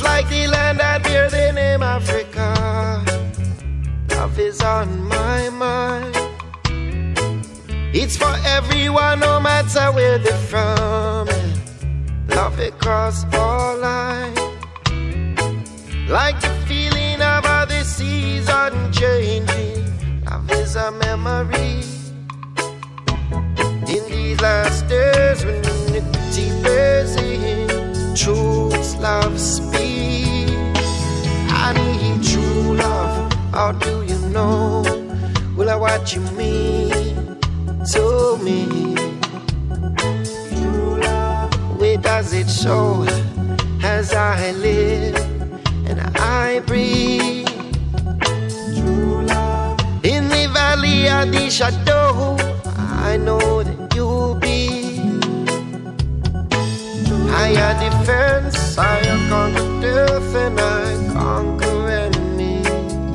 It's like the land that bears the name Africa. Love is on my mind. It's for everyone, no matter where they're from. Love across all lines. Like the feeling of how the seas are changing. Love is a memory. In these last days when unity bears in, truth's love speaks. I need true love. How do you know? Will I what you mean to me? True love. Where does it show as I live and I breathe? True love. In the valley of the shadow, I know that you'll be higher defense. I conquer death and I conquer enemy.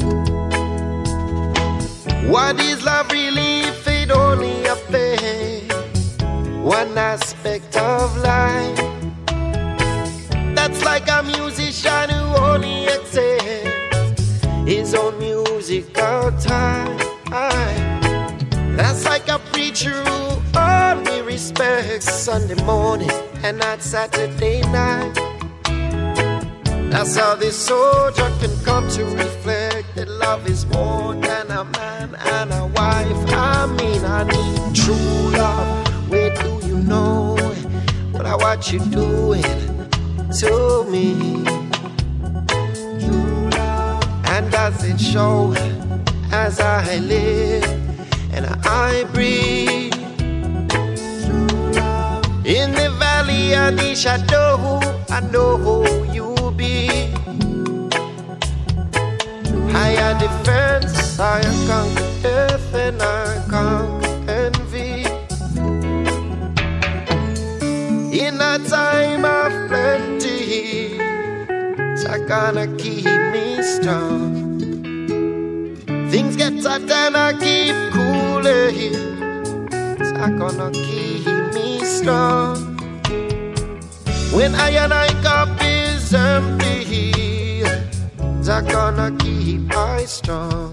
What is love really if it only affects one aspect of life? That's like a musician who only accepts his own musical time. That's like a preacher who only respects Sunday morning and not Saturday night. That's how this soldier can come to reflect that love is more than a man and a wife. I mean, I need true love. Where do you know what you doing to me? True love. And does it show as I live and I breathe? True love. In the valley of the shadow, I know who you'll be. Higher defense, higher conquer death and I conquer envy. In a time of plenty, it's gonna keep me strong. Things get hot and I keep cooling. It's gonna keep me strong. When I cup is empty, it's gonna keep I strong.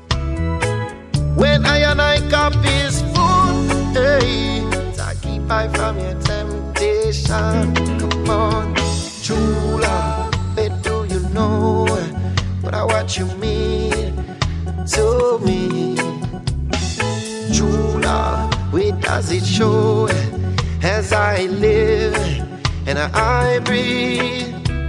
When I cup is full, hey, I keep I from your temptation. Come on, true love, where do you know what you mean to me? True love, where does it show as I live and I breathe?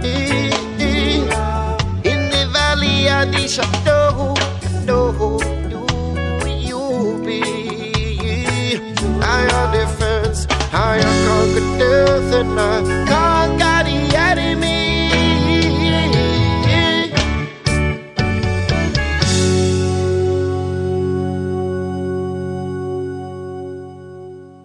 In the valley of the shadow, I know who you be. Higher defense,